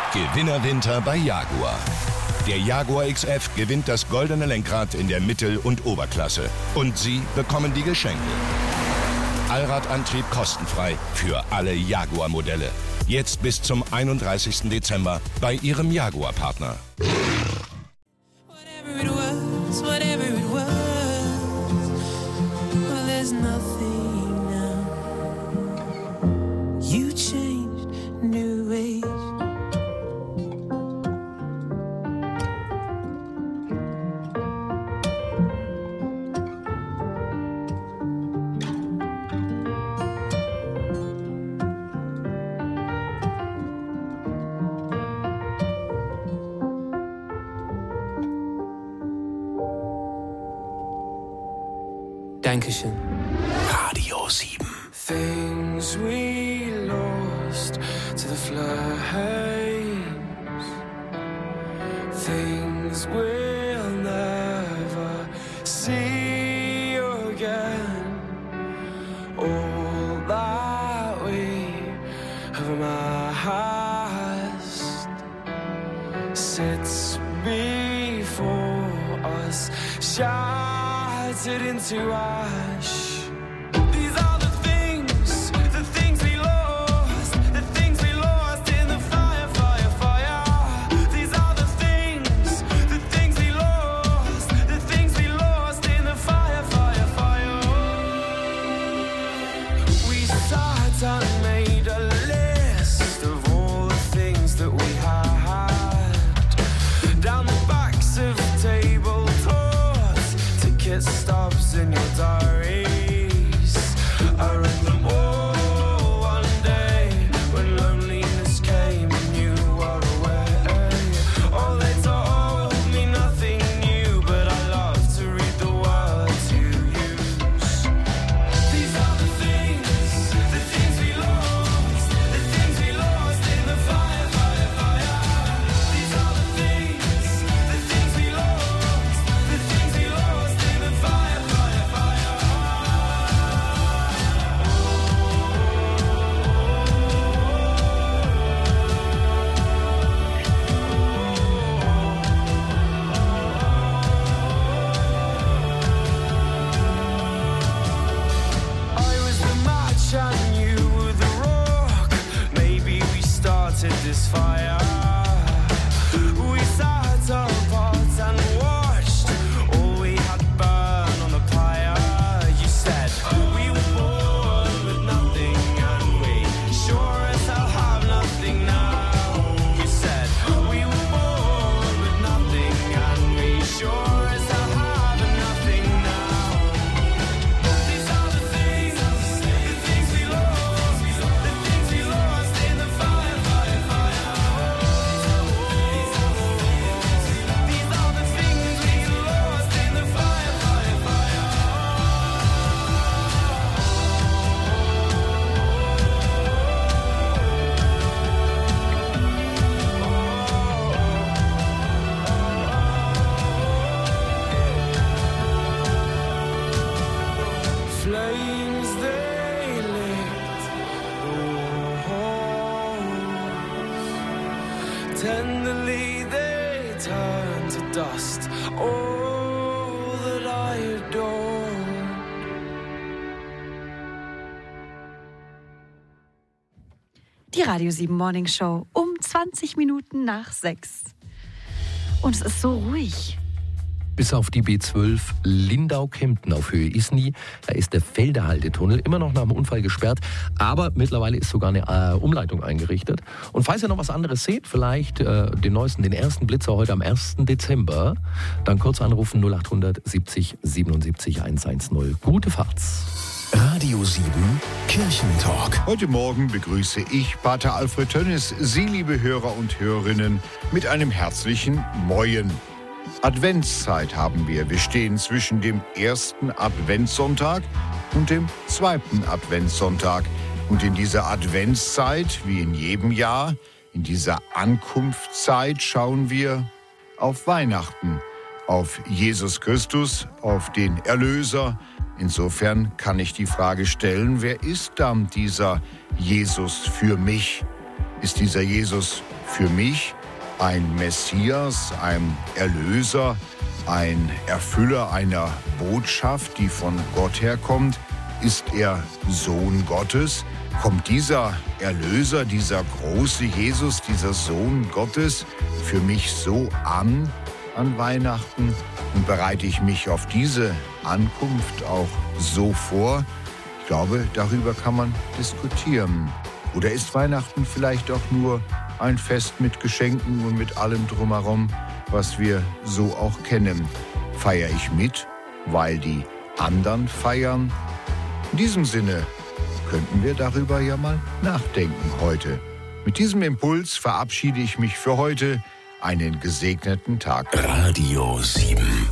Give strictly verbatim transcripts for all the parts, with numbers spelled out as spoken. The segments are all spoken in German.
Gewinnerwinter bei Jaguar. Der Jaguar X F gewinnt das goldene Lenkrad in der Mittel- und Oberklasse. Und Sie bekommen die Geschenke. Allradantrieb kostenfrei für alle Jaguar-Modelle. Jetzt bis zum einunddreißigsten Dezember bei Ihrem Jaguar-Partner. Whatever it was, whatever it was, well, there's nothing now. You changed new ways. Dankeschön. Radio sieben. Things we lost to the flames. Things we'll never see again. All that we have amassed sits before us. Shattered into ash. These are the things, the things we lost, the things we lost in the fire, fire, fire. These are the things, the things we lost, the things we lost in the fire, fire, fire. We sat and made a list of all the things that we had down the backs of table tops, ticket stubs in your diaries. I read them all one day when loneliness came and you were away. Oh, they told me nothing new, but I love to read the words you use. These are the things, the things we lost, the things we lost in the fire, fire, fire. These are the things, the things we lost, the things we lost in the fire, fire, fire. I was the match and you were the rock. Maybe we started this fire. We sat apart and watched all we had burn on the pyre. You said we were born with nothing and we sure as hell have nothing now. You said we were born with nothing and we sure as hell have nothing now. These are the things, the things we lost, the things we lost in the fire, fire, fire. These are the things, these are the things we lost in the fire, fire, fire. Flames they lit walls. Tenderly they turn to dust. All that I adored. Die Radio sieben Morning Show um zwanzig Minuten nach sechs. Und es ist so ruhig. Bis auf die B zwölf Lindau-Kempten auf Höhe Isny. Da ist der Felderhaltetunnel immer noch nach dem Unfall gesperrt. Aber mittlerweile ist sogar eine äh, Umleitung eingerichtet. Und falls ihr noch was anderes seht, vielleicht äh, den neuesten, den ersten Blitzer heute am ersten Dezember, dann kurz anrufen null acht hundert siebzig siebenundsiebzig hundertzehn. Gute Fahrt. Radio sieben Kirchentalk. Heute Morgen begrüße ich Pater Alfred Tönnes, Sie, liebe Hörer und Hörerinnen, mit einem herzlichen Moin. Adventszeit haben wir. Wir stehen zwischen dem ersten Adventssonntag und dem zweiten Adventssonntag. Und in dieser Adventszeit, wie in jedem Jahr, in dieser Ankunftszeit schauen wir auf Weihnachten, auf Jesus Christus, auf den Erlöser. Insofern kann ich die Frage stellen, wer ist dann dieser Jesus für mich? Ist dieser Jesus für mich ein Messias, ein Erlöser, ein Erfüller einer Botschaft, die von Gott herkommt? Ist er Sohn Gottes? Kommt dieser Erlöser, dieser große Jesus, dieser Sohn Gottes für mich so an an Weihnachten? Und bereite ich mich auf diese Ankunft auch so vor? Ich glaube, darüber kann man diskutieren. Oder ist Weihnachten vielleicht auch nur ein Fest mit Geschenken und mit allem drumherum, was wir so auch kennen? Feiere ich mit, weil die anderen feiern? In diesem Sinne könnten wir darüber ja mal nachdenken heute. Mit diesem Impuls verabschiede ich mich für heute. Einen gesegneten Tag. Radio sieben.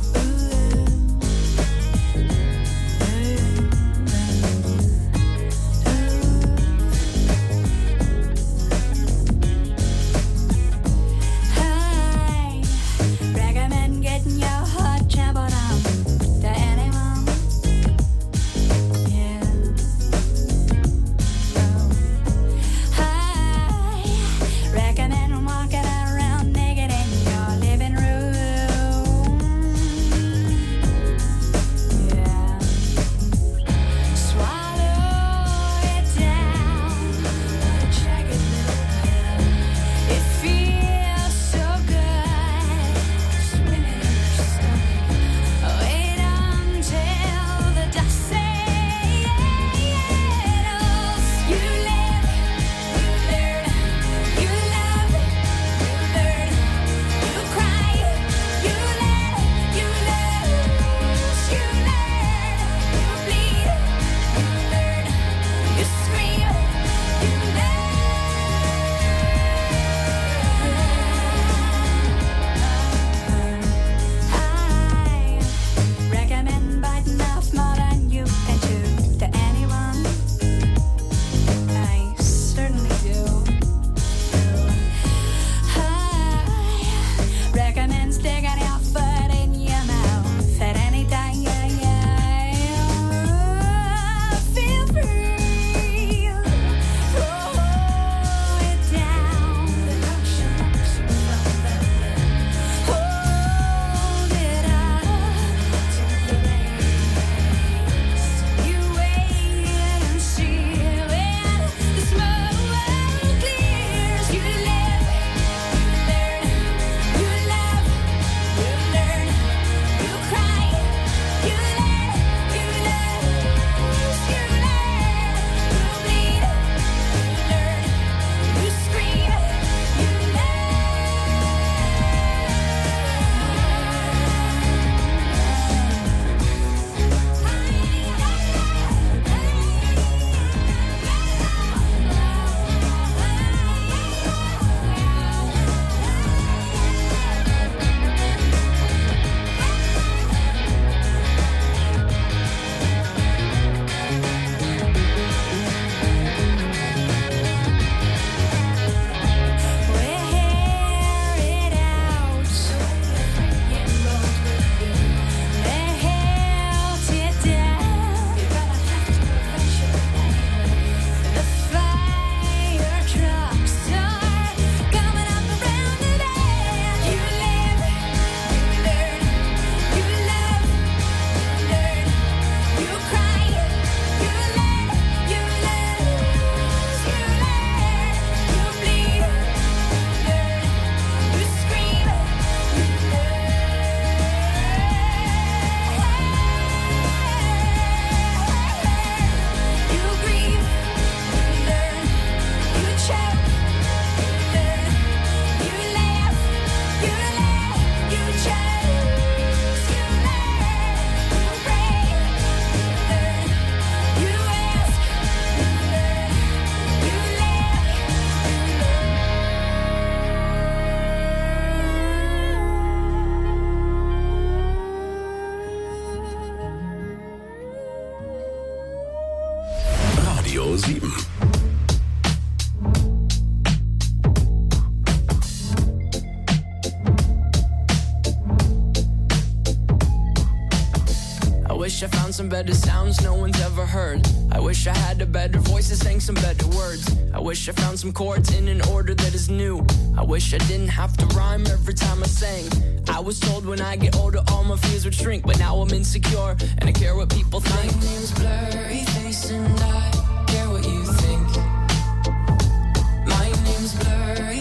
some better sounds no one's ever heard. I wish I had a better voice that sang some better words. I wish I found some chords in an order that is new. I wish I didn't have to rhyme every time I sang. I was told when I get older all my fears would shrink, but now I'm insecure and I care what people think. My name's Blurry Face and I